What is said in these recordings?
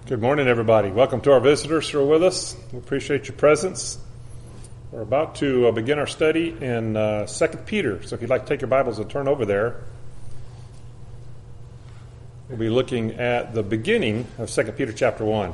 Good morning, everybody. Welcome to our visitors who are with us. We appreciate your presence. We're about to begin our study in 2 Peter. So if you'd like to take your Bibles and turn over there, we'll be looking at the beginning of 2 Peter chapter 1.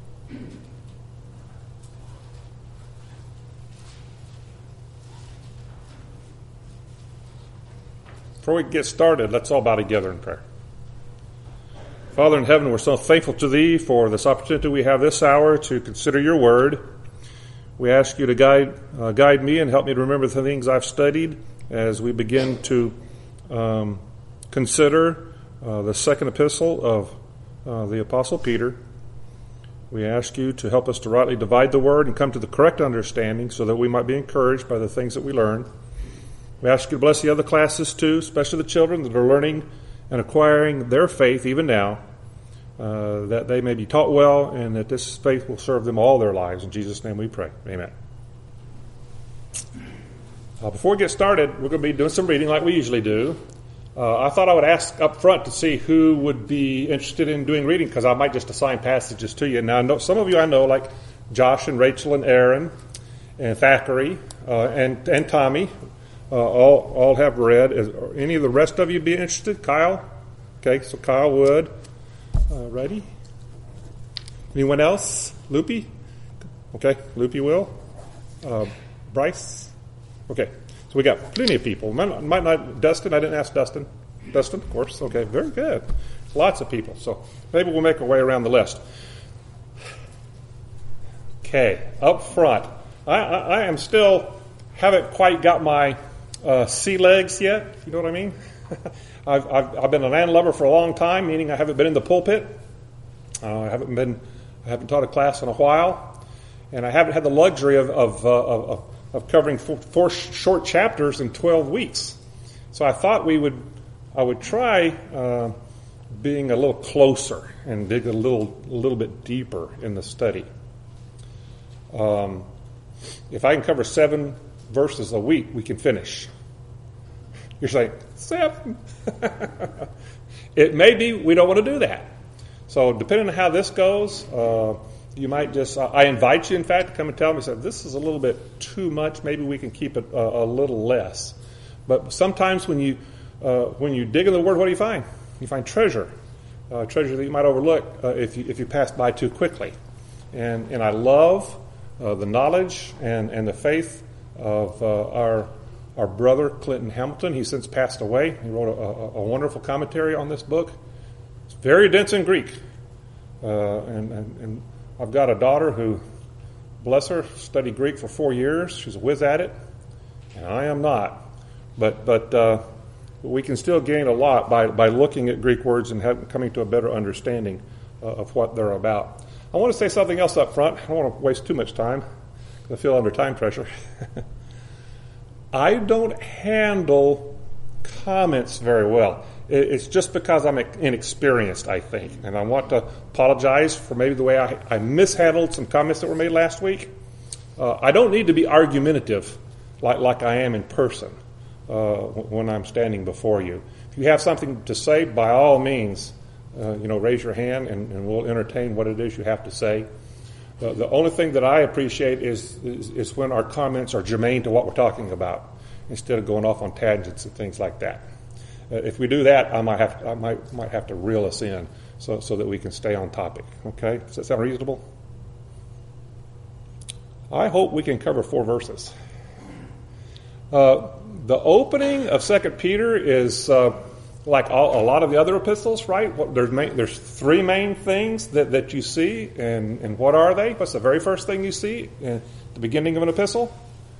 Before we get started, let's all bow together in prayer. Father in heaven, we're so thankful to Thee for this opportunity we have this hour to consider Your Word. We ask You to guide me and help me to remember the things I've studied as we begin to consider the second epistle of the Apostle Peter. We ask You to help us to rightly divide the Word and come to the correct understanding so that we might be encouraged by the things that we learn. We ask You to bless the other classes too, especially the children that are learning and acquiring their faith even now, that they may be taught well and that this faith will serve them all their lives. In Jesus' name we pray. Amen. Before we get started, we're going to be doing some reading like we usually do. I thought I would ask up front to see who would be interested in doing reading, because I might just assign passages to you. Now, I know, some of you I know, like Josh and Rachel and Aaron and Thackeray and Tommy, all have read. Any of the rest of you be interested? Kyle? Okay, so Kyle would. Ready? Anyone else? Loopy? Okay, Loopy will. Bryce? Okay, so we got plenty of people. Might not. Dustin? I didn't ask Dustin. Dustin, of course. Okay, very good. Lots of people. So maybe we'll make our way around the list. Okay, up front. I am still, haven't quite got my sea legs yet, if you know what I mean. I've been a land lover for a long time, meaning I haven't been in the pulpit. I haven't taught a class in a while, and I haven't had the luxury of covering four short chapters in 12 weeks. So I thought I would try being a little closer and dig a little bit deeper in the study. If I can cover 7 verses a week, we can finish. You're saying, 7? It may be we don't want to do that. So depending on how this goes, you might just, I invite you, in fact, to come and tell me, say, this is a little bit too much. Maybe we can keep it a little less. But sometimes when you dig in the Word, what do you find? You find treasure that you might overlook if you pass by too quickly. And I love the knowledge and the faith of our brother Clinton Hamilton. He's since passed away. He wrote a wonderful commentary on this book. It's very dense in Greek. And I've got a daughter who, bless her, studied Greek for 4 years. She's a whiz at it, and I am not. But we can still gain a lot by looking at Greek words and coming to a better understanding of what they're about. I want to say something else up front. I don't want to waste too much time. I feel under time pressure. I don't handle comments very well. It's just because I'm inexperienced, I think. And I want to apologize for maybe the way I mishandled some comments that were made last week. I don't need to be argumentative like I am in person when I'm standing before you. If you have something to say, by all means, raise your hand and we'll entertain what it is you have to say. The only thing that I appreciate is when our comments are germane to what we're talking about, instead of going off on tangents and things like that. If we do that, I might have to reel us in so that we can stay on topic. Okay, does that sound reasonable? I hope we can cover 4 verses. The opening of 2 Peter is like a lot of the other epistles, right? There's 3 main things that you see, and what are they? What's the very first thing you see at the beginning of an epistle?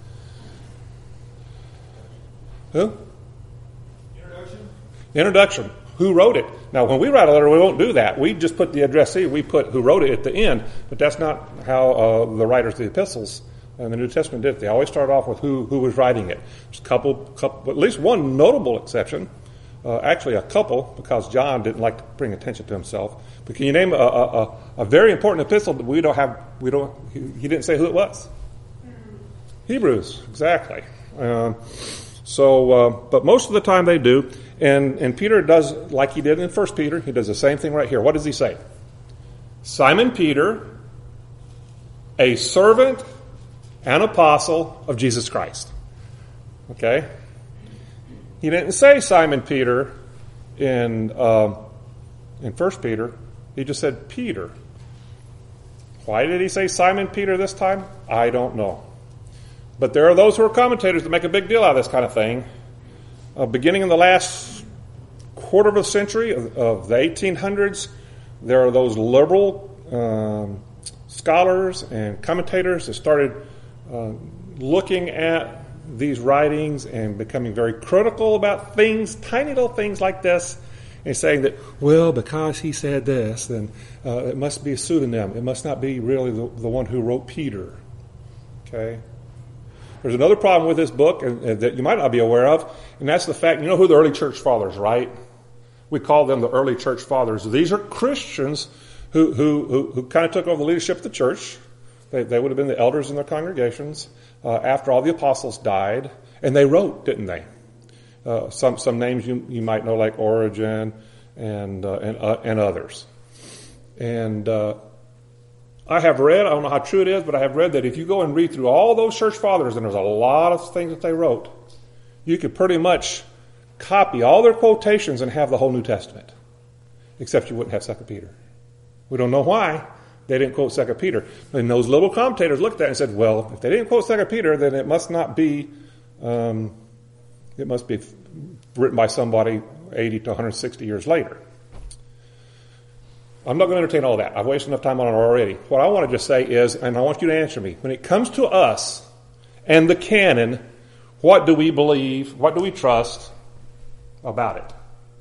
Who? Introduction. Who wrote it? Now, when we write a letter, we won't do that. We just put the addressee. We put who wrote it at the end, but that's not how the writers of the epistles in the New Testament did it. They always start off with who was writing it. There's a couple, at least one notable exception. Actually, a couple, because John didn't like to bring attention to himself. But can you name a very important epistle that we don't have? He didn't say who it was. Hebrews, exactly. But most of the time they do. And Peter does, like he did in 1 Peter, he does the same thing right here. What does he say? Simon Peter, a servant and apostle of Jesus Christ. Okay? He didn't say Simon Peter in 1 Peter. He just said Peter. Why did he say Simon Peter this time? I don't know. But there are those who are commentators that make a big deal out of this kind of thing. Beginning in the last quarter of a century of the 1800s, there are those liberal scholars and commentators that started looking at these writings and becoming very critical about things, tiny little things like this, and saying that, well, because he said this, then it must be a pseudonym. It must not be really the one who wrote Peter. Okay? There's another problem with this book that you might not be aware of, and that's the fact, you know who the early church fathers, right? We call them the early church fathers. These are Christians who kind of took over the leadership of the church. They would have been the elders in their congregations after all the apostles died, and they wrote, didn't they? Some names you might know, like Origen and others. And I have read, I don't know how true it is, but I have read that if you go and read through all those church fathers, and there's a lot of things that they wrote, you could pretty much copy all their quotations and have the whole New Testament, except you wouldn't have 2 Peter. We don't know why they didn't quote 2 Peter. And those little commentators looked at it and said, well, if they didn't quote 2 Peter, then it must not be, it must be written by somebody 80 to 160 years later. I'm not going to entertain all that. I've wasted enough time on it already. What I want to just say is, and I want you to answer me, when it comes to us and the canon, what do we believe, what do we trust about it?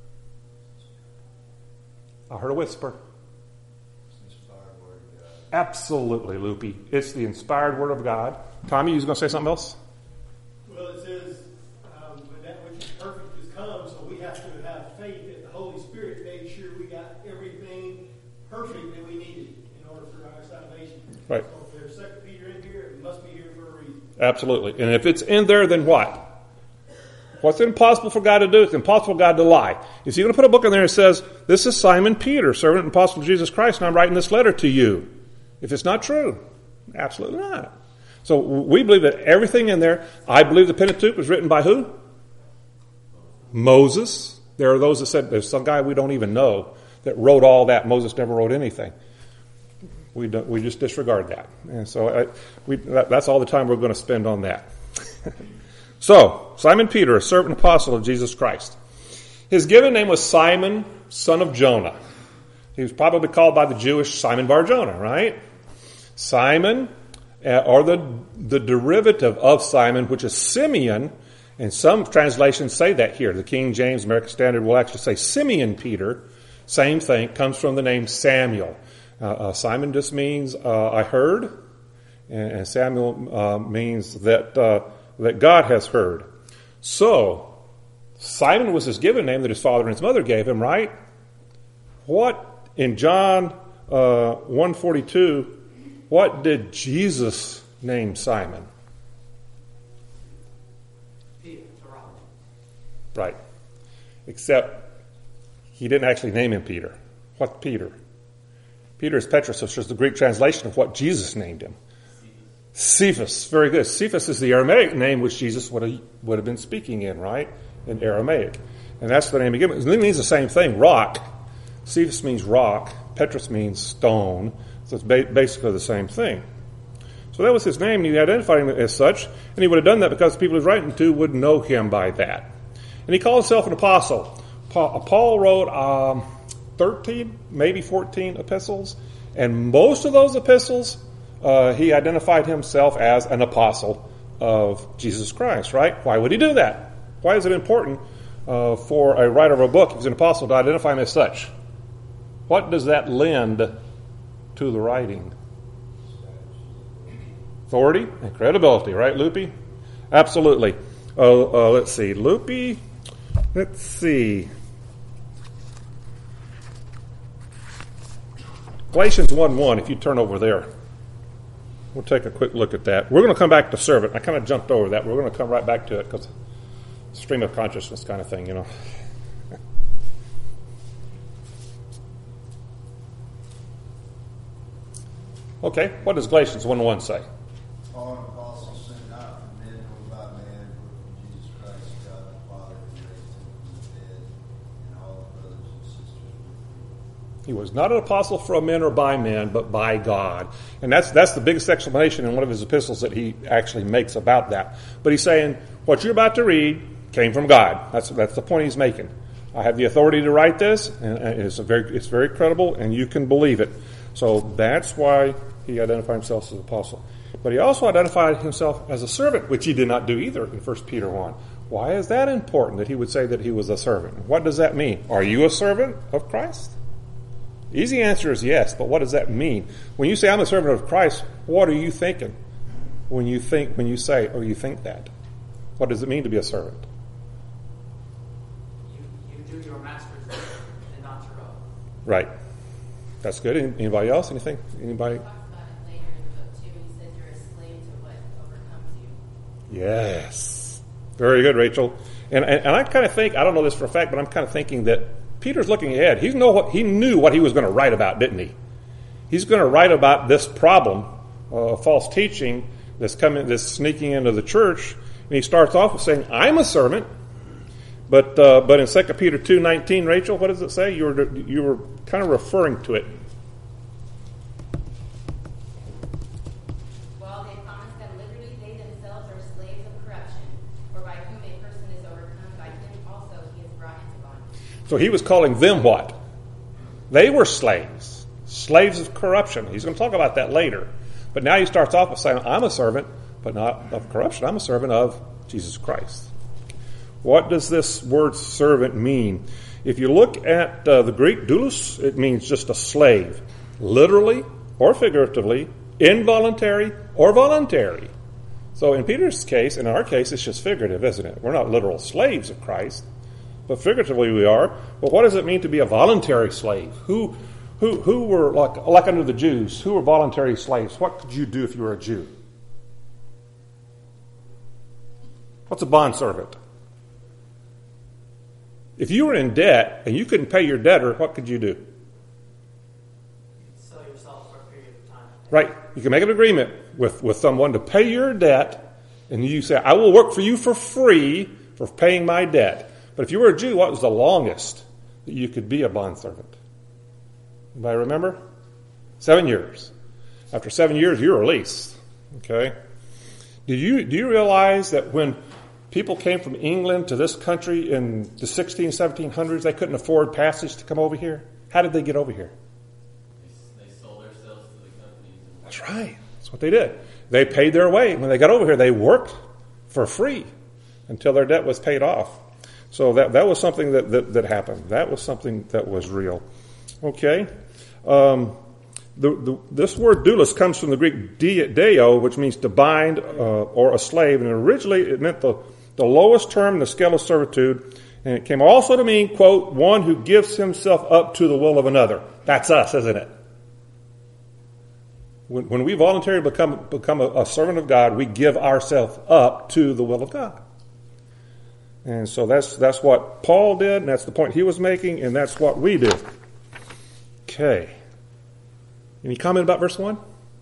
I heard a whisper. Absolutely, Loopy. It's the inspired Word of God. Tommy, you was going to say something else? Well, it says, when that which is perfect has come, so we have to have faith that the Holy Spirit made sure we got everything perfect that we needed in order for our salvation. Right. So if there's 2 Peter in here, it must be here for a reason. Absolutely. And if it's in there, then what? What's impossible for God to do? It's impossible for God to lie. Is he going to put a book in there that says, this is Simon Peter, servant and apostle of Jesus Christ, and I'm writing this letter to you? If it's not true, absolutely not. So we believe that everything in there, I believe the Pentateuch was written by who? Moses. There are those that said there's some guy we don't even know that wrote all that. Moses never wrote anything. We just disregard that. And so that's all the time we're going to spend on that. So, Simon Peter, a servant apostle of Jesus Christ. His given name was Simon, son of Jonah. He was probably called by the Jewish Simon Bar-Jonah, right? Simon, or the derivative of Simon, which is Simeon, and some translations say that here. The King James American Standard will actually say Simeon Peter. Same thing, comes from the name Samuel. Simon just means I heard, and Samuel means that God has heard. So, Simon was his given name that his father and his mother gave him, right? What in John 1:42, what did Jesus name Simon? Peter. Right. Except he didn't actually name him Peter. What Peter? Peter is Petros, which is the Greek translation of what Jesus named him. Cephas. Very good. Cephas is the Aramaic name which Jesus would have been speaking in, right? In Aramaic. And that's the name he gave him. It means the same thing, rock. Cephas means rock. Petros means stone. So it's basically the same thing. So that was his name, and he identified him as such. And he would have done that because the people he was writing to would know him by that. And he called himself an apostle. Paul wrote 13, maybe 14 epistles. And most of those epistles, he identified himself as an apostle of Jesus Christ, right? Why would he do that? Why is it important for a writer of a book, if he's an apostle, to identify him as such? What does that lend to the writing? Authority and credibility, right, Loopy? Absolutely. Let's see. Loopy, let's see. Galatians 1:1, if you turn over there. We'll take a quick look at that. We're going to come back to servant. I kind of jumped over that. We're going to come right back to it because stream of consciousness kind of thing, you know. Okay, what does Galatians 1:1 say? Paul, an apostle, sent not from men nor by man, but from Jesus Christ, God the Father, who raised him from the dead, and all the brothers and sisters with him. He was not an apostle from men or by men, but by God. And that's the biggest explanation in one of his epistles that he actually makes about that. But he's saying, what you're about to read came from God. That's the point he's making. I have the authority to write this, and it's very credible, and you can believe it. So that's why he identified himself as an apostle. But he also identified himself as a servant, which he did not do either in 1 Peter 1. Why is that important that he would say that he was a servant? What does that mean? Are you a servant of Christ? Easy answer is yes, but what does that mean? When you say I'm a servant of Christ, what are you thinking when you think that? What does it mean to be a servant? You do your master's work and not your own. Right. That's good. Anybody else? Anything? Anybody? He talks about it later in the book too. He says you're a slave to what overcomes you. Yes. Very good, Rachel. And I kind of think, I don't know this for a fact, but I'm kind of thinking that Peter's looking ahead. He knew what he was going to write about, didn't he? He's going to write about this problem of false teaching that's sneaking into the church. And he starts off with saying, I'm a servant. But in 2 Peter 2:19, Rachel, what does it say? You were kind of referring to it. While they promise that liberty, they themselves are slaves of corruption, for by whom a person is overcome, by him also he is brought into bondage. So he was calling them what? They were slaves. Slaves of corruption. He's going to talk about that later. But now he starts off with saying, I'm a servant, but not of corruption. I'm a servant of Jesus Christ. What does this word servant mean? If you look at the Greek doulos, it means just a slave. Literally or figuratively, involuntary or voluntary. So in Peter's case, in our case, it's just figurative, isn't it? We're not literal slaves of Christ, but figuratively we are. But what does it mean to be a voluntary slave? Who were, like under the Jews, who were voluntary slaves? What could you do if you were a Jew? What's a bondservant? If you were in debt and you couldn't pay your debtor, what could you do? Sell yourself for a period of time. Right. You can make an agreement with someone to pay your debt, and you say, I will work for you for free for paying my debt. But if you were a Jew, what was the longest that you could be a bondservant? Anybody remember? 7 years. After 7 years, you're released. Okay? Do you realize that when people came from England to this country in the 1700s, they couldn't afford passage to come over here? How did they get over here? They sold themselves to the companies. That's right. That's what they did. They paid their way. When they got over here, they worked for free until their debt was paid off. So that was something that happened. That was something that was real. Okay. This word doulos comes from the Greek deo, which means to bind or a slave. And originally it meant the lowest term in the scale of servitude. And it came also to mean, quote, one who gives himself up to the will of another. That's us, isn't it? When we voluntarily become a servant of God, we give ourselves up to the will of God. And so that's what Paul did, and that's the point he was making, and that's what we do. Okay. Any comment about verse 1?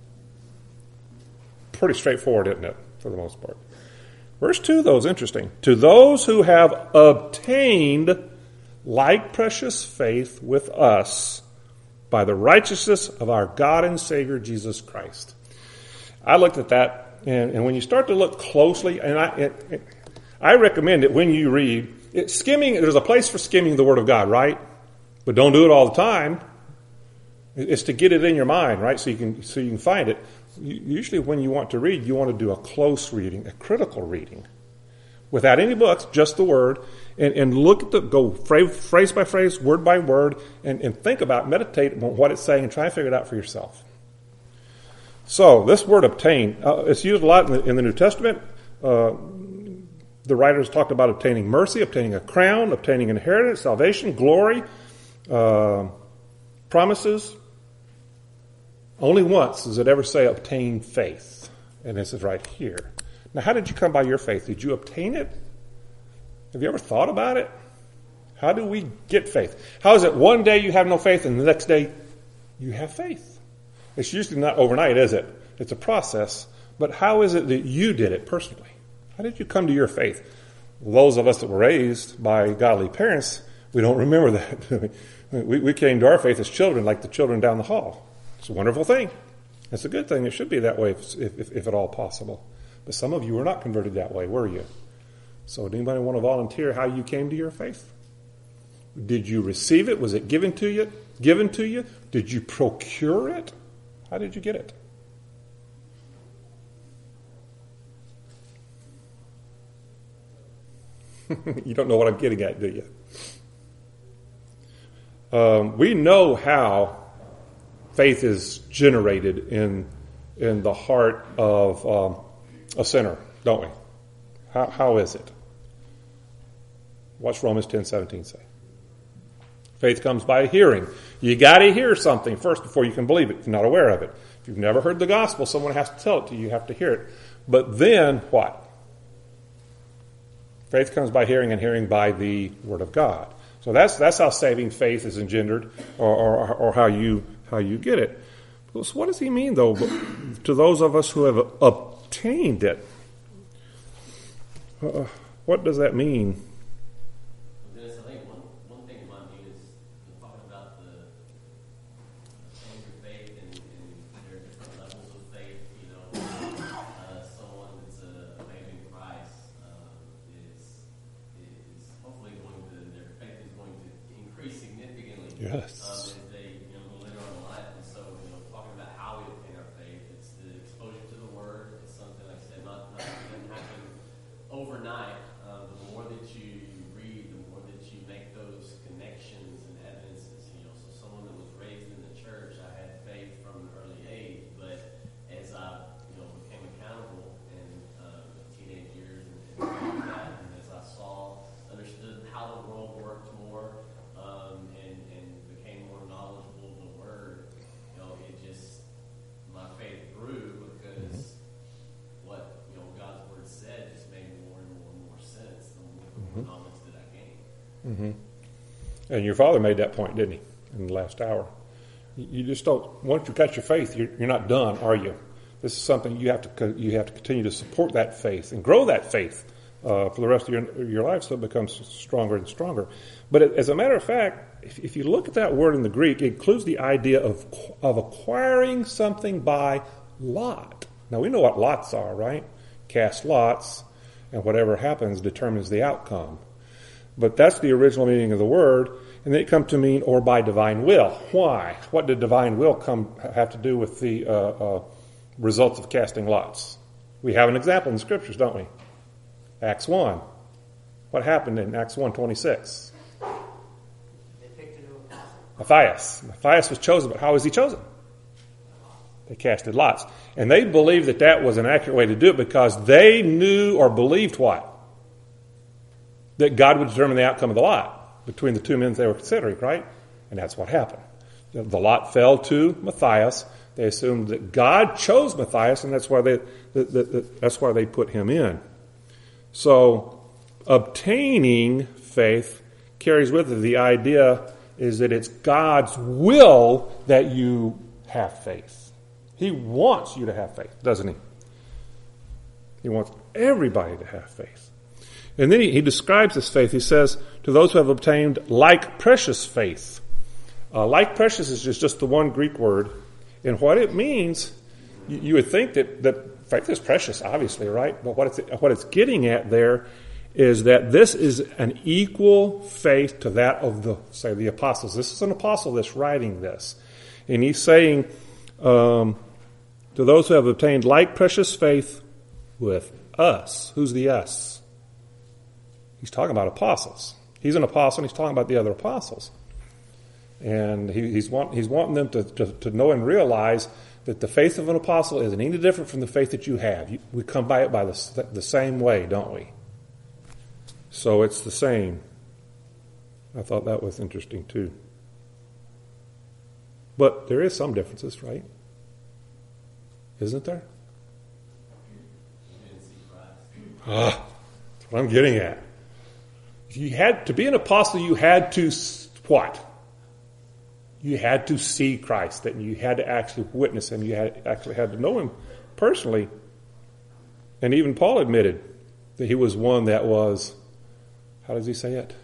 Pretty straightforward, isn't it, for the most part? Verse 2, though, is interesting. To those who have obtained like precious faith with us by the righteousness of our God and Savior, Jesus Christ. I looked at that, and when you start to look closely, and I recommend it when you read, skimming, there's a place for skimming the Word of God, right? But don't do it all the time. It's to get it in your mind, right? So you can find it. Usually when you want to read, you want to do a close reading, a critical reading. Without any books, just the Word, and look at go phrase by phrase, word by word, and think about, meditate on what it's saying and try and figure it out for yourself. So this word obtain, it's used a lot in the New Testament. The writers talked about obtaining mercy, obtaining a crown, obtaining inheritance, salvation, glory, promises. Only once does it ever say obtain faith. And this is right here. Now, how did you come by your faith? Did you obtain it? Have you ever thought about it? How do we get faith? How is it one day you have no faith and the next day you have faith? It's usually not overnight, is it? It's a process. But how is it that you did it personally? How did you come to your faith? Well, those of us that were raised by godly parents, we don't remember that. We came to our faith as children, like the children down the hall. It's a wonderful thing. It's a good thing. It should be that way if at all possible. But some of you were not converted that way, were you? So did anybody want to volunteer how you came to your faith? Did you receive it? Was it given to you? Did you procure it? How did you get it? You don't know what I'm getting at, do you? We know how faith is generated in the heart of a sinner, don't we? How is it? What's Romans 10:17 say? Faith comes by hearing. You got to hear something first before you can believe it if you're not aware of it. If you've never heard the gospel, someone has to tell it to you. You have to hear it. But then what? Faith comes by hearing, and hearing by the word of God. So that's how saving faith is engendered, or how you get it. So what does he mean, though, to those of us who have obtained it? What does that mean? Dennis, I think one thing it might mean is talking about the change of faith, and there are different levels of faith. Someone that's a babe in Christ is hopefully their faith is going to increase significantly. Yes. As they go later on in life, and so talking about how we obtain our faith, it's the exposure to the Word. It's something, like I said, not doesn't happen overnight. The more that you read, the more that you make those connections and evidences. So someone that was raised in the church, I had faith from an early age, but as I became accountable in teenage years and that, and as I understood how the world worked more, and became more knowledgeable of the Word, it just, my faith grew because what God's Word said just made more and more sense the more knowledge that I gained. Mm-hmm. And your father made that point, didn't he, in the last hour? You just don't. Once you've got your faith, you're not done, are you? This is something you have to continue to support that faith and grow that faith for the rest of your life, so it becomes stronger and stronger. But as a matter of fact, if you look at that word in the Greek, it includes the idea of acquiring something by lot. Now we know what lots are, right? Cast lots, and whatever happens determines the outcome. But that's the original meaning of the word, and then it comes to mean or by divine will. Why? What did divine will have to do with the results of casting lots? We have an example in the Scriptures, don't we? Acts 1. What happened in Acts 1:26? They picked a new apostle. Matthias was chosen, but how was he chosen? They casted lots. And they believed that was an accurate way to do it because they knew or believed what? That God would determine the outcome of the lot between the two men they were considering, right? And that's what happened. The lot fell to Matthias. They assumed that God chose Matthias, and that's why they put him in. So, obtaining faith carries with it the idea is that it's God's will that you have faith. He wants you to have faith, doesn't he? He wants everybody to have faith. And then he describes this faith. He says, to those who have obtained like precious faith. Like precious is just the one Greek word. And what it means, you would think that faith is precious, obviously, right? But what it's getting at there is that this is an equal faith to that of the apostles. This is an apostle that's writing this. And he's saying, to those who have obtained like precious faith with us. Who's the us? He's talking about apostles. He's an apostle, and he's talking about the other apostles. And he's wanting them to know and realize that the faith of an apostle isn't any different from the faith that you have. We come by it by the same way, don't we? So it's the same. I thought that was interesting too. But there is some differences, right? Isn't there? That's what I'm getting at. You had to be an apostle. You had to what? You had to see Christ, that you had to actually witness him. You actually had to know him personally. And even Paul admitted that he was one that was, how does he say it?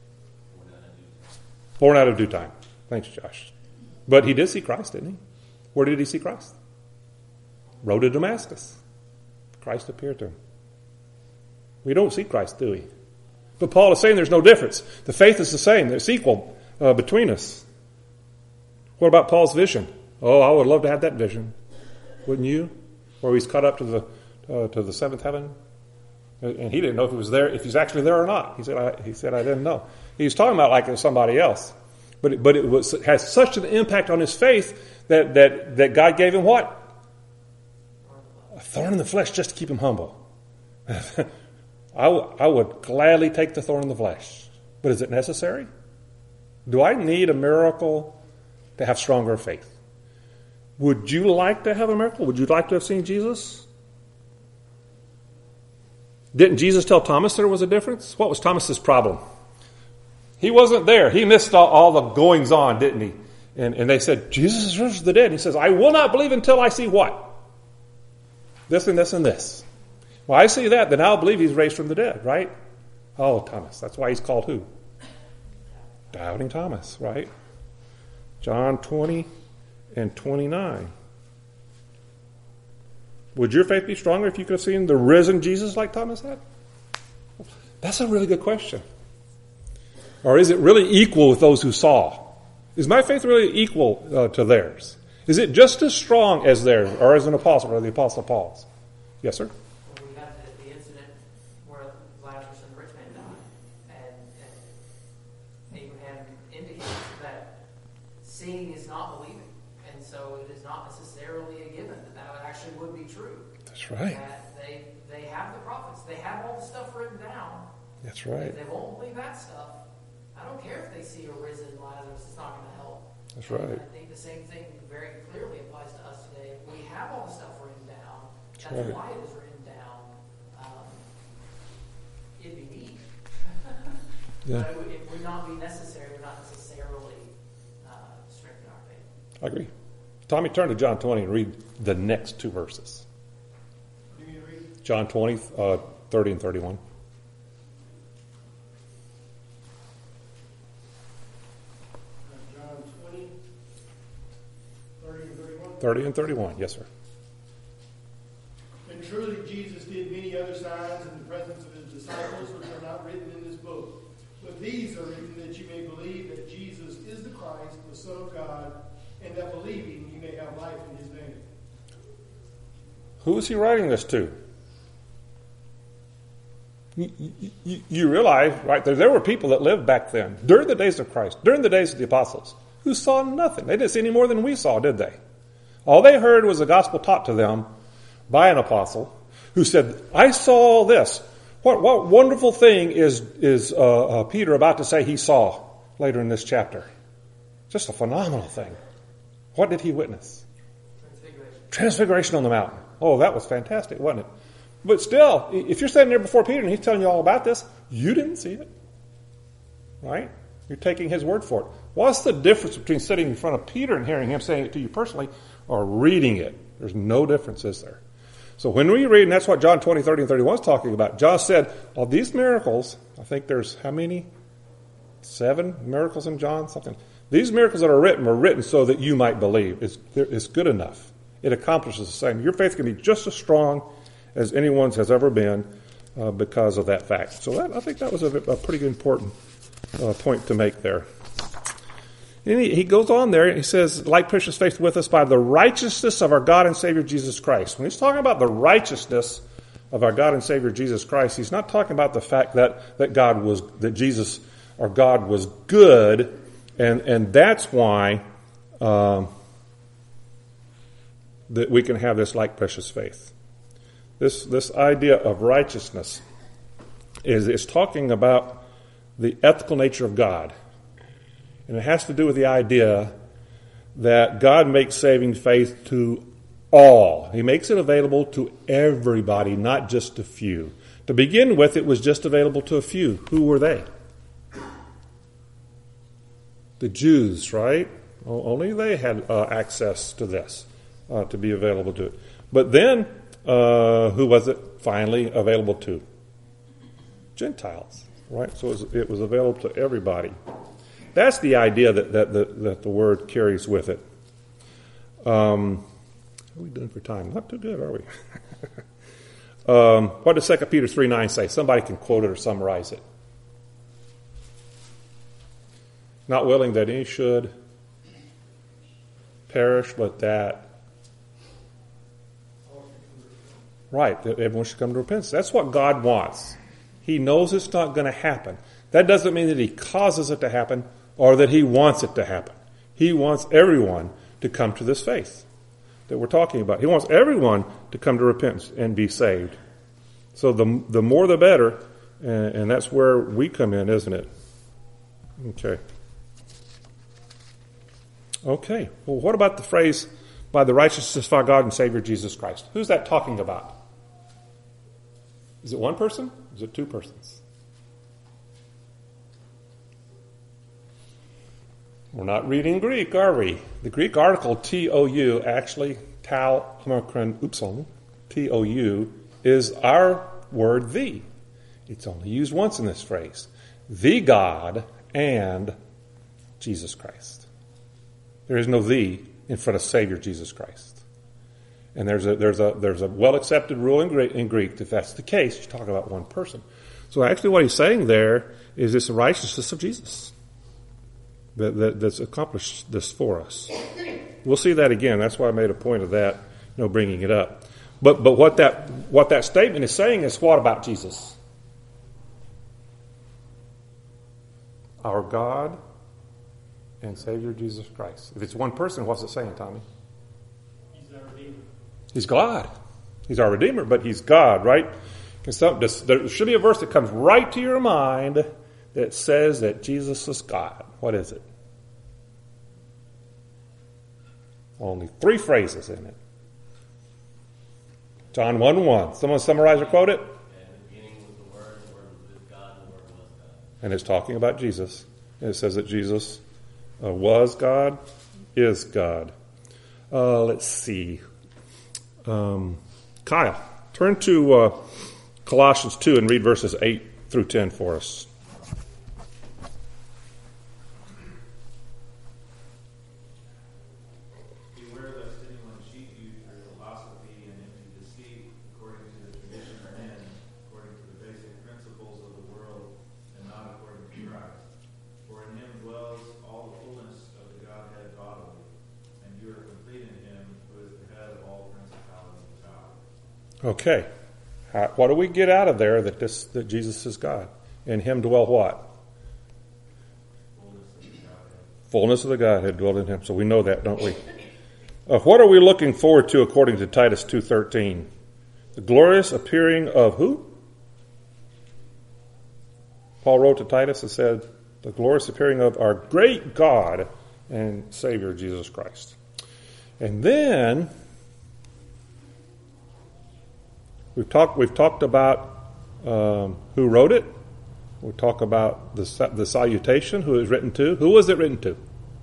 Born out of due time. Thanks, Josh. But he did see Christ, didn't he? Where did he see Christ? Road to Damascus. Christ appeared to him. We don't see Christ, do we? But Paul is saying there's no difference. The faith is the same. It's equal between us. What about Paul's vision? Oh, I would love to have that vision. Wouldn't you? Where he's caught up to the seventh heaven. And he didn't know if he was there, if he's actually there or not. He said, I didn't know. He was talking about like it was somebody else. But it has such an impact on his faith that God gave him what? A thorn in the flesh just to keep him humble. I would gladly take the thorn in the flesh. But is it necessary? Do I need a miracle to have stronger faith? Would you like to have a miracle? Would you like to have seen Jesus? Didn't Jesus tell Thomas there was a difference? What was Thomas's problem? He wasn't there. He missed all the goings on, didn't he? And they said, Jesus is risen from the dead. He says, I will not believe until I see what? This and this and this. Well, I see that, then I'll believe he's raised from the dead, right? Oh, Thomas. That's why he's called who? Doubting Thomas, right? John 20 and 29. Would your faith be stronger if you could have seen the risen Jesus like Thomas had? That's a really good question. Or is it really equal with those who saw? Is my faith really equal to theirs? Is it just as strong as theirs, or as an apostle, or the Apostle Paul's? Yes, sir? Well, we have the incident where Lazarus and the rich man died. And Abraham indicates that seeing is not believing. And so it is not necessarily a given that actually would be true. That's right. That they have the prophets. They have all the stuff written down. That's right. If they won't believe that stuff, I don't care if they see a risen Lazarus. It's not going to help. That's right. And I think the same thing very clearly applies to us today. We have all the stuff written down. That's right. why it is written down. It'd be neat. Yeah. But it would not be necessary. It would not necessarily strengthen our faith. I agree. Tommy, turn to John 20 and read the next two verses. What do you mean to read? John 20, 30 and 31. John 20, 30 and 31. 30 and 31, yes, sir. And truly Jesus did many other signs in the presence of his disciples, which are not written in this book. But these are written that you may believe that Jesus is the Christ, the Son of God, and that believing you may have life in his name. Who is he writing this to? You realize, right, there were people that lived back then, during the days of Christ, during the days of the apostles, who saw nothing. They didn't see any more than we saw, did they? All they heard was the gospel taught to them by an apostle who said, I saw this. What wonderful thing is Peter about to say he saw later in this chapter? Just a phenomenal thing. What did he witness? Transfiguration on the mountain. Oh, that was fantastic, wasn't it? But still, if you're standing there before Peter and he's telling you all about this, you didn't see it. Right? You're taking his word for it. What's the difference between sitting in front of Peter and hearing him saying it to you personally or reading it? There's no difference, is there? So when we read, and that's what John 20, 30, and 31 is talking about, John said, all these miracles, I think there's how many? 7 miracles in John? Something. These miracles that are written were written so that you might believe. It's good enough. It accomplishes the same. Your faith can be just as strong as anyone's has ever been because of that fact. So I think that was a pretty important point to make there. And he goes on there and he says, like precious faith with us by the righteousness of our God and Savior Jesus Christ. When he's talking about the righteousness of our God and Savior Jesus Christ, he's not talking about the fact that Jesus or God was good, and that's why that we can have this like precious faith. This idea of righteousness is talking about the ethical nature of God. And it has to do with the idea that God makes saving faith to all. He makes it available to everybody, not just a few. To begin with, it was just available to a few. Who were they? The Jews, right? Only they had access to this, to be available to it. But then, who was it finally available to? Gentiles, right? So it was available to everybody. That's the idea that the word carries with it. How are we doing for time? Not too good, are we? What does 2 Peter 3:9 say? Somebody can quote it or summarize it. Not willing that any should perish, but that everyone should come to repentance. That's what God wants. He knows it's not going to happen. That doesn't mean that he causes it to happen or that he wants it to happen. He wants everyone to come to this faith that we're talking about. He wants everyone to come to repentance and be saved. So the more the better, and that's where we come in, isn't it? Okay. Well, what about the phrase, by the righteousness of our God and Savior Jesus Christ? Who's that talking about? Is it one person? Is it two persons? We're not reading Greek, are we? The Greek article tou, actually, tau, tou, is our word the. It's only used once in this phrase. The God and Jesus Christ. There is no the in front of Savior Jesus Christ. And there's a well-accepted rule in Greek that if that's the case, you talk about one person. So actually what he's saying there is it's the righteousness of Jesus that's accomplished this for us. We'll see that again. That's why I made a point of that, bringing it up. But what that statement is saying is what about Jesus? Our God and Savior Jesus Christ. If it's one person, what's it saying, Tommy? He's our Redeemer. He's God. He's our Redeemer, but He's God, right? There should be a verse that comes right to your mind that says that Jesus is God. What is it? Only 3 phrases in it. John 1:1. Someone summarize or quote it? And the beginning was the Word was with God, and the Word was God. And it's talking about Jesus. And it says that Jesus was God, is God. Let's see. Kyle, turn to Colossians 2 and read verses 8 through 10 for us. Beware lest anyone cheat you through philosophy and empty deceit, according to the tradition of men, according to the basic principles of the world, and not according to Christ. For in him dwells all the fullness of the Godhead bodily, and you are complete in him, who is the head of all principality and power. Okay. What do we get out of there that Jesus is God? In him dwell what? Fullness of the Godhead dwelled in him. So we know that, don't we? What are we looking forward to according to Titus 2:13? The glorious appearing of who? Paul wrote to Titus and said, the glorious appearing of our great God and Savior Jesus Christ. And then we've talked about who wrote it. We talk about the salutation, who it was written to. Who was it written to?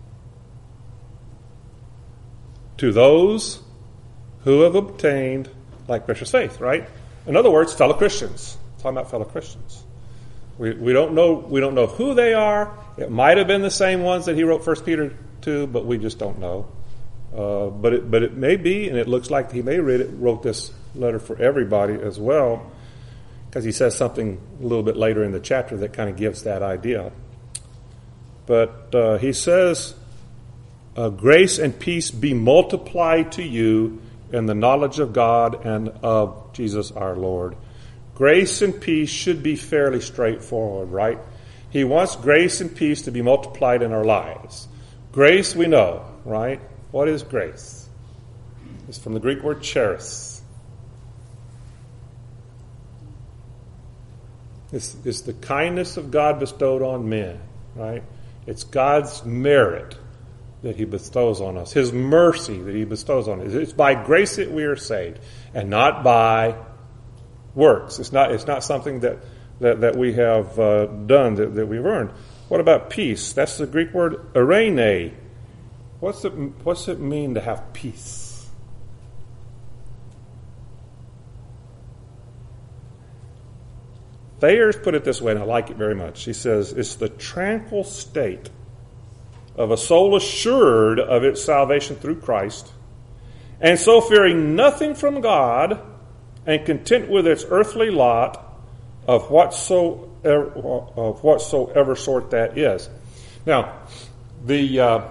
To those who have obtained like precious faith, right? In other words, fellow Christians. Talking about fellow Christians. We don't know who they are. It might have been the same ones that he wrote 1 Peter to, but we just don't know. But it may be, and it looks like he may wrote this letter for everybody as well, because he says something a little bit later in the chapter that kind of gives that idea. But he says, grace and peace be multiplied to you in the knowledge of God and of Jesus our Lord. Grace and peace should be fairly straightforward, right? He wants grace and peace to be multiplied in our lives. Grace we know, right? What is grace? It's from the Greek word charis. It's the kindness of God bestowed on men, right? It's God's merit that he bestows on us, his mercy that he bestows on us. It's by grace that we are saved, and not by works. It's not something that we have done, that we've earned. What about peace? That's the Greek word eirene. What's it mean to have peace? Thayer's put it this way, and I like it very much. He says, it's the tranquil state of a soul assured of its salvation through Christ, and so fearing nothing from God, and content with its earthly lot of whatsoever sort that is. Now, the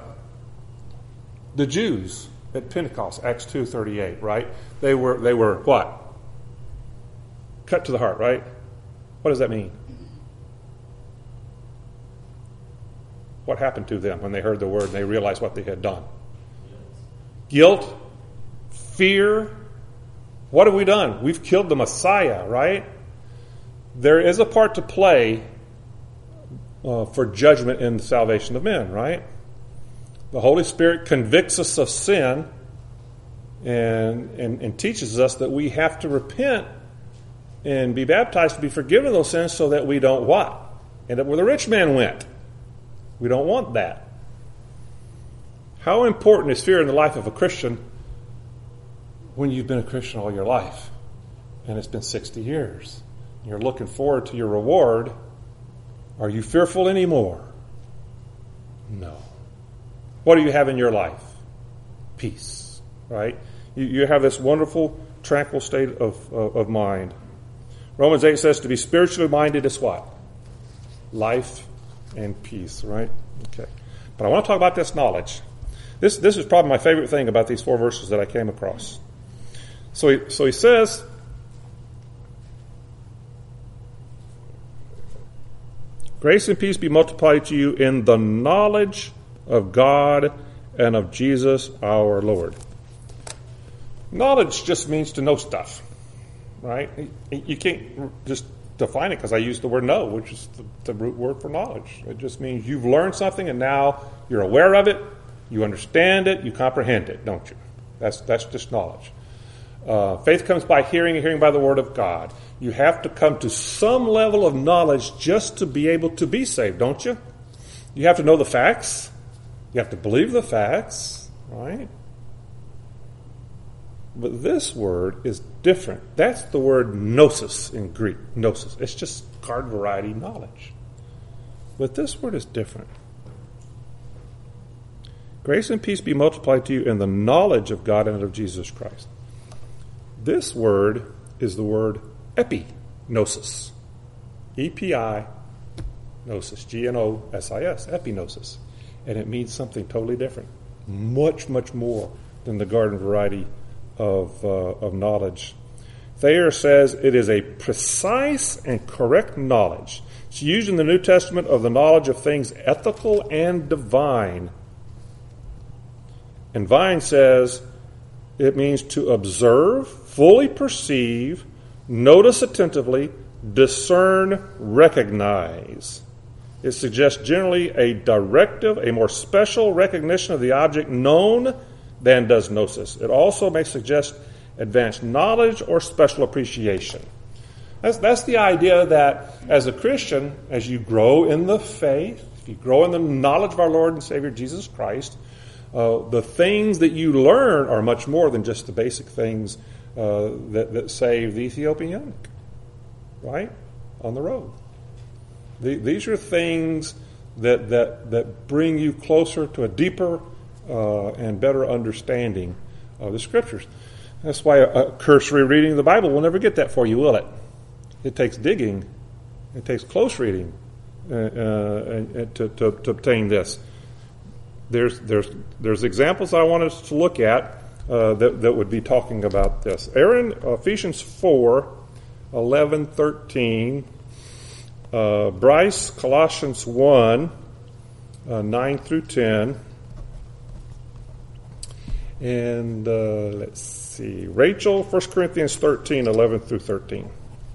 Jews at Pentecost, Acts 2:38, right? They were what? Cut to the heart, right? What does that mean? What happened to them when they heard the word and they realized what they had done? Guilt, fear. What have we done? We've killed the Messiah, right? There is a part to play for judgment in the salvation of men, right? The Holy Spirit convicts us of sin and teaches us that we have to repent and be baptized to be forgiven of those sins so that we don't what? End up where the rich man went. We don't want that. How important is fear in the life of a Christian when you've been a Christian all your life and it's been 60 years? You're looking forward to your reward. Are you fearful anymore? No. What do you have in your life? Peace, right? You have this wonderful, tranquil state of mind. Romans 8 says to be spiritually minded is what? Life and peace, right? Okay. But I want to talk about this knowledge. This is probably my favorite thing about these 4 verses that I came across. So he says, grace and peace be multiplied to you in the knowledge of God and of Jesus our Lord. Knowledge just means to know stuff, right? You can't just define it because I use the word know, which is the root word for knowledge. It just means you've learned something and now you're aware of it, you understand it, you comprehend it, don't you? That's just knowledge. Faith comes by hearing, and hearing by the word of God. You have to come to some level of knowledge just to be able to be saved, don't you? You have to know the facts. You have to believe the facts, right? But this word is different. That's the word gnosis in Greek, gnosis. It's just garden variety knowledge. But this word is different. Grace and peace be multiplied to you in the knowledge of God and of Jesus Christ. This word is the word epignosis. E-P-I, gnosis, G-N-O-S-I-S, epignosis. And it means something totally different. Much, much more than the garden variety of knowledge. Thayer says it is a precise and correct knowledge. It's used in the New Testament of the knowledge of things ethical and divine. And Vine says it means to observe, fully perceive, notice attentively, discern, recognize. It suggests generally a directive, a more special recognition of the object known than does gnosis. It also may suggest advanced knowledge or special appreciation. That's the idea that as a Christian, as you grow in the faith, if you grow in the knowledge of our Lord and Savior Jesus Christ, the things that you learn are much more than just the basic things that saved the Ethiopian eunuch, right? On the road. These are things that bring you closer to a deeper and better understanding of the Scriptures. That's why a cursory reading of the Bible will never get that for you, will it? It takes digging. It takes close reading to obtain this. There's examples I want us to look at that would be talking about this. Aaron, Ephesians 4, 11, 13. Bryce, Colossians 1, 9 through 10. And let's see. Rachel, 1 Corinthians 13, 11 through 13.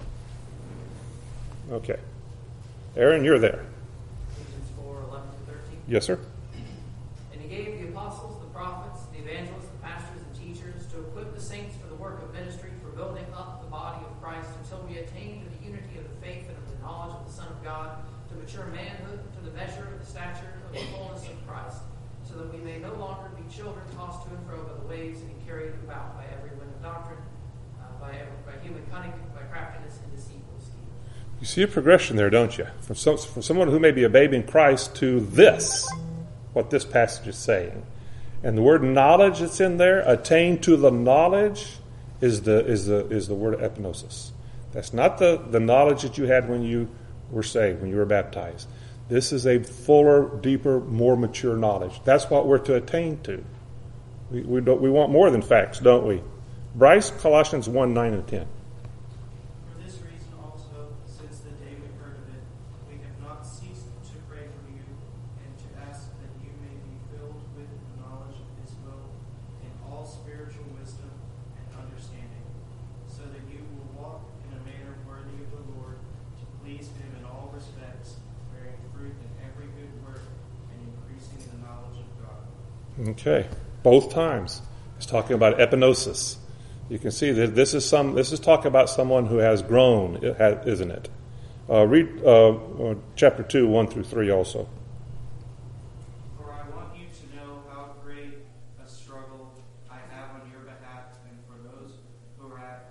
Okay. Aaron, you're there. Ephesians 4, 11 through 13. Yes, sir. And he gave the apostles, the prophets, the evangelists, the pastors, and teachers to equip the saints for the work of ministry, for building up the body of Christ until we attain to the unity of the faith and of the knowledge of the Son of God, to mature manhood, to the measure of the stature of the fullness of Christ, so that we may no longer be children tossed to and fro by the waves and carried about by every wind of doctrine, by human cunning, by craftiness and deceitful scheme. You see a progression there, don't you? From someone who may be a babe in Christ to this, what this passage is saying. And the word knowledge that's in there, attain to the knowledge, is the word epignosis. That's not the knowledge that you had when you were saved, when you were baptized. This is a fuller, deeper, more mature knowledge. That's what we're to attain to. We want more than facts, don't we? Bryce, Colossians 1, 9 and 10. For this reason also, since the day we heard of it, we have not ceased to pray for you and to ask that you may be filled with the knowledge of his will in all spiritual wisdom and understanding, so that you will walk in a manner worthy of the Lord, to please him in all respects, bearing fruit in every good work and increasing in the knowledge of God. Okay, both times it's talking about epignosis. You can see that this is talking about someone who has grown, isn't it? Read chapter 2, 1 through 3 also. For I want you to know how great a struggle I have on your behalf and for those who are at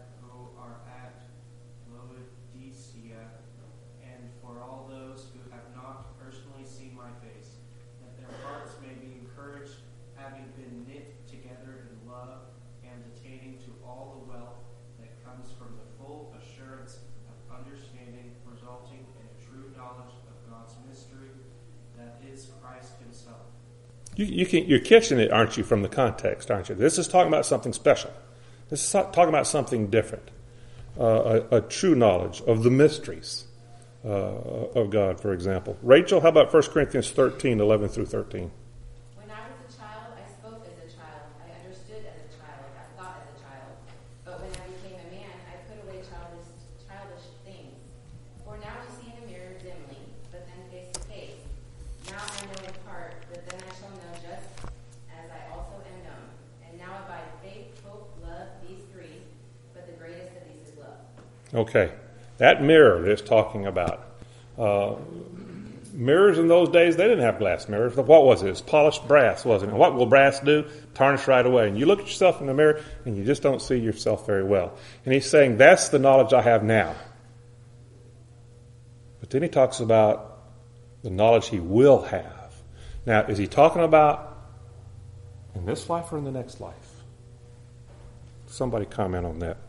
Laodicea, and for all those who have not personally seen my face, that their hearts may be encouraged, having been knit together in love, and attaining to all the wealth that comes from the full assurance of understanding, resulting in a true knowledge of God's mystery, that is Christ himself. You're catching it, aren't you, from the context, aren't you? This is talking about something special. This is talking about something different. A true knowledge of the mysteries of God, for example. Rachel, how about 1 Corinthians 13, 11 through 13? When I was a child, I spoke as a child. I understood as a child. I thought as a child. But when I became a man, I put away childish things. For now we see in a mirror dimly, but then face to face. Now I know in part, but then I shall know just as I also am known. And now abide faith, hope, love, these three, but the greatest of these is love. Okay, that mirror that it's talking about. Mirrors in those days, they didn't have glass mirrors. What was it? It's polished brass, wasn't it? What will brass do? Tarnish right away. And you look at yourself in the mirror, and you just don't see yourself very well. And he's saying, that's the knowledge I have now. But then he talks about the knowledge he will have. Now, is he talking about in this life or in the next life? Somebody comment on that.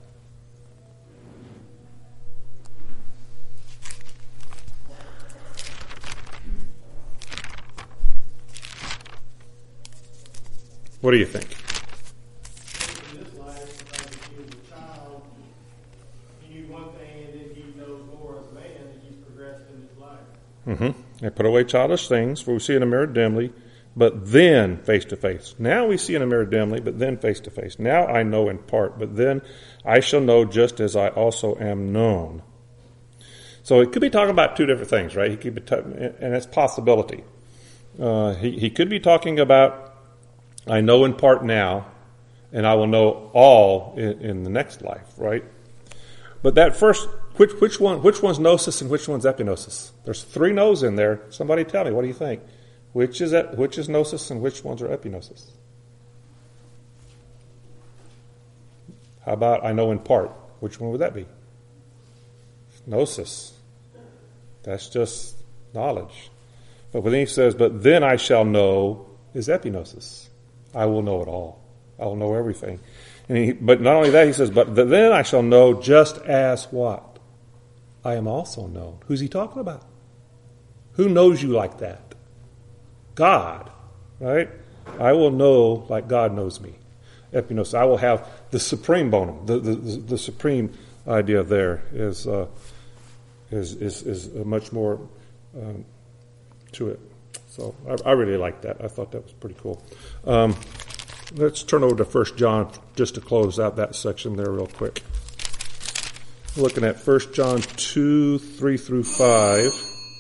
What do you think? In this life, because he was a child, he knew one thing, and then he knows more as a man, and he's progressed in his life. And put away childish things, for we see in a mirror dimly, but then face to face. Now we see in a mirror dimly, but then face to face. Now I know in part, but then I shall know just as I also am known. So it could be talking about two different things, right? He could be, and it's possibility. He could be talking about, I know in part now, and I will know all in the next life, right? But that first, which one's gnosis and which one's epignosis? There's 3 no's in there. Somebody tell me, what do you think? Which is gnosis and which ones are epignosis? How about I know in part? Which one would that be? Gnosis. That's just knowledge. But when he says, but then I shall know, is epignosis. I will know it all. I will know everything. But not only that, he says, but then I shall know just as what? I am also known. Who's he talking about? Who knows you like that? God, right? I will know like God knows me. Epignosis. I will have the supreme bonum. The supreme idea there is much more to it. So I really like that. I thought that was pretty cool. Let's turn over to 1 John just to close out that section there real quick. Looking at 1 John 2, 3 through 5.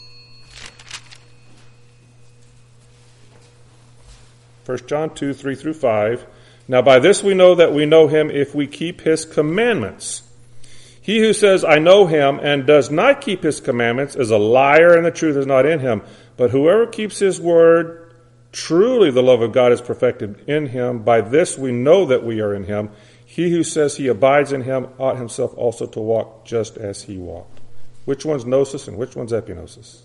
1 John 2, 3 through 5. Now by this we know that we know him if we keep his commandments. He who says, I know him, and does not keep his commandments is a liar, and the truth is not in him. But whoever keeps his word, Truly the love of God is perfected in him. By this we know that we are in him. He who says he abides in him ought himself also to walk just as he walked. Which one's gnosis and which one's epignosis?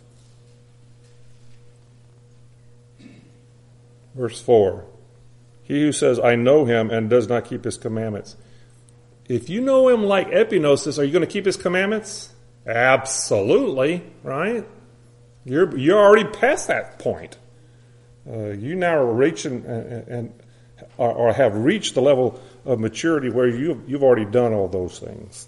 Verse 4. He who says, I know him, and does not keep his commandments. If you know him like epignosis, are you going to keep his commandments? Absolutely, right? You're already past that point. You now are reaching or have reached the level of maturity where you've already done all those things.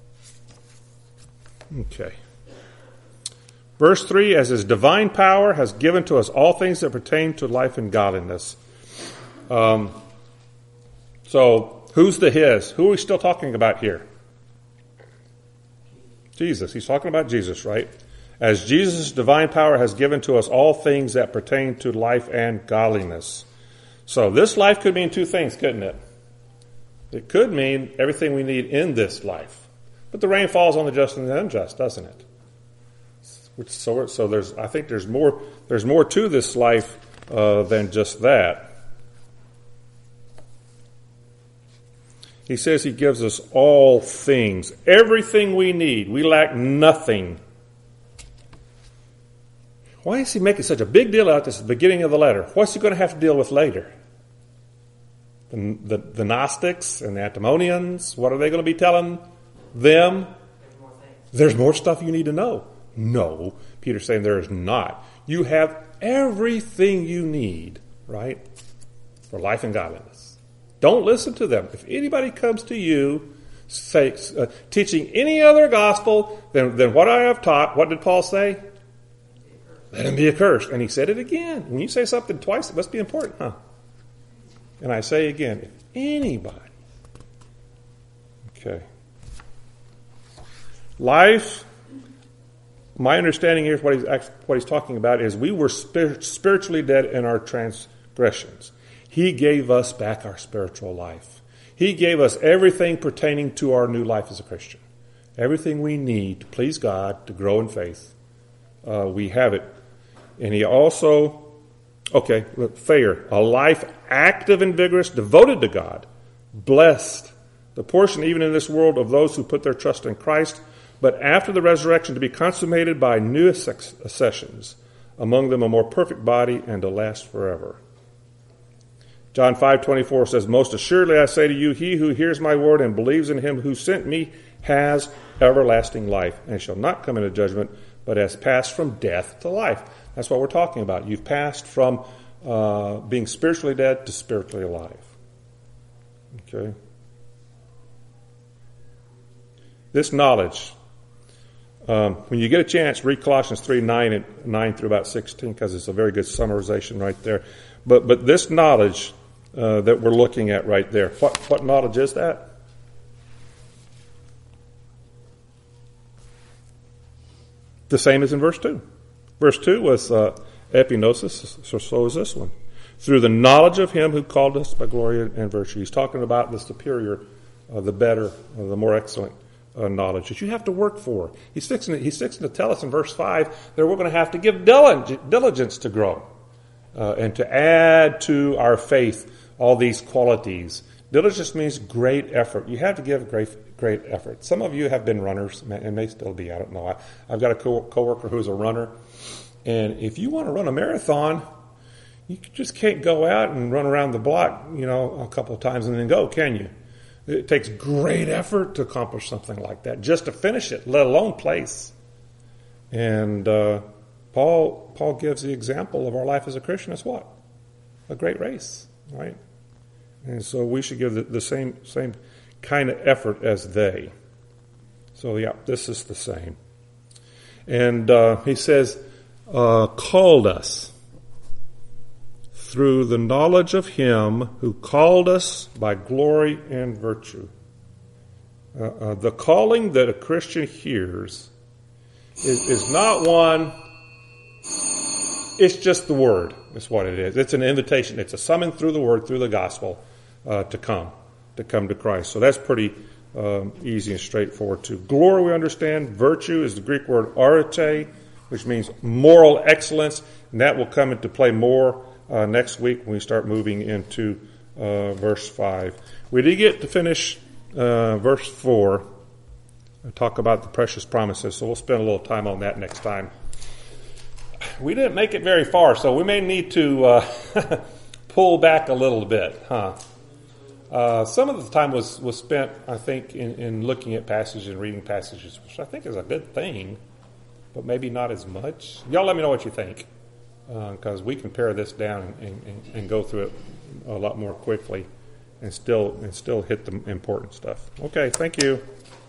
Okay. Verse 3, as his divine power has given to us all things that pertain to life and godliness. So, who's the his? Who are we still talking about here? Jesus. He's talking about Jesus, right? As Jesus' divine power has given to us all things that pertain to life and godliness. So this life could mean two things, couldn't it? It could mean everything we need in this life. But the rain falls on the just and the unjust, doesn't it? So I think there's more to this life than just that. He says he gives us all things, everything we need. We lack nothing. Why is he making such a big deal out this at the beginning of the letter? What's he going to have to deal with later? The Gnostics and the Antinomians, what are they going to be telling them? There's more stuff you need to know. No, Peter's saying there is not. You have everything you need, right, for life and godliness. Don't listen to them. If anybody comes to you teaching any other gospel than what I have taught, what did Paul say? Let him be accursed. And he said it again. When you say something twice, it must be important, huh? And I say again, if anybody. Okay. Life, my understanding here is what he's talking about is we were spiritually dead in our transgressions. He gave us back our spiritual life. He gave us everything pertaining to our new life as a Christian. Everything we need to please God, to grow in faith. We have it. And he also, fair, a life active and vigorous, devoted to God, blessed, the portion even in this world of those who put their trust in Christ, but after the resurrection to be consummated by new accessions, among them a more perfect body and to last forever. John 5:24 says, most assuredly I say to you, he who hears my word and believes in him who sent me has everlasting life, and shall not come into judgment, but has passed from death to life. That's what we're talking about. You've passed from being spiritually dead to spiritually alive. Okay? This knowledge, when you get a chance, read Colossians 3:9 through about 16, because it's a very good summarization right there. But this knowledge that we're looking at right there, what knowledge is that? The same as in verse 2. Verse 2 was epignosis, so is this one. Through the knowledge of him who called us by glory and virtue. He's talking about the superior, the better, the more excellent knowledge that you have to work for. He's fixing to tell us in verse 5 that we're going to have to give diligence to grow and to add to our faith all these qualities. Diligence means great effort. You have to give great effort. Some of you have been runners and may still be. I don't know. I've got a coworker who's a runner, and if you want to run a marathon, you just can't go out and run around the block, a couple of times and then go, can you? It takes great effort to accomplish something like that, just to finish it, let alone place. And Paul gives the example of our life as a Christian as what? A great race, right? And so we should give the same kind of effort as they. So yeah, this is the same. And he says, called us through the knowledge of him who called us by glory and virtue. The calling that a Christian hears is not one, it's just the word. That's what it is. It's an invitation. It's a summon through the word, through the gospel, to come to Christ. So that's pretty easy and straightforward too. Glory we understand. Virtue is the Greek word arete, which means moral excellence, and that will come into play more next week when we start moving into verse 5. We did get to finish verse 4 and talk about the precious promises, so we'll spend a little time on that next time. We didn't make it very far, so we may need to pull back a little bit, huh? Some of the time was spent, I think, in looking at passages and reading passages, which I think is a good thing, but maybe not as much. Y'all let me know what you think, because we can pare this down and go through it a lot more quickly and still hit the important stuff. Okay, thank you.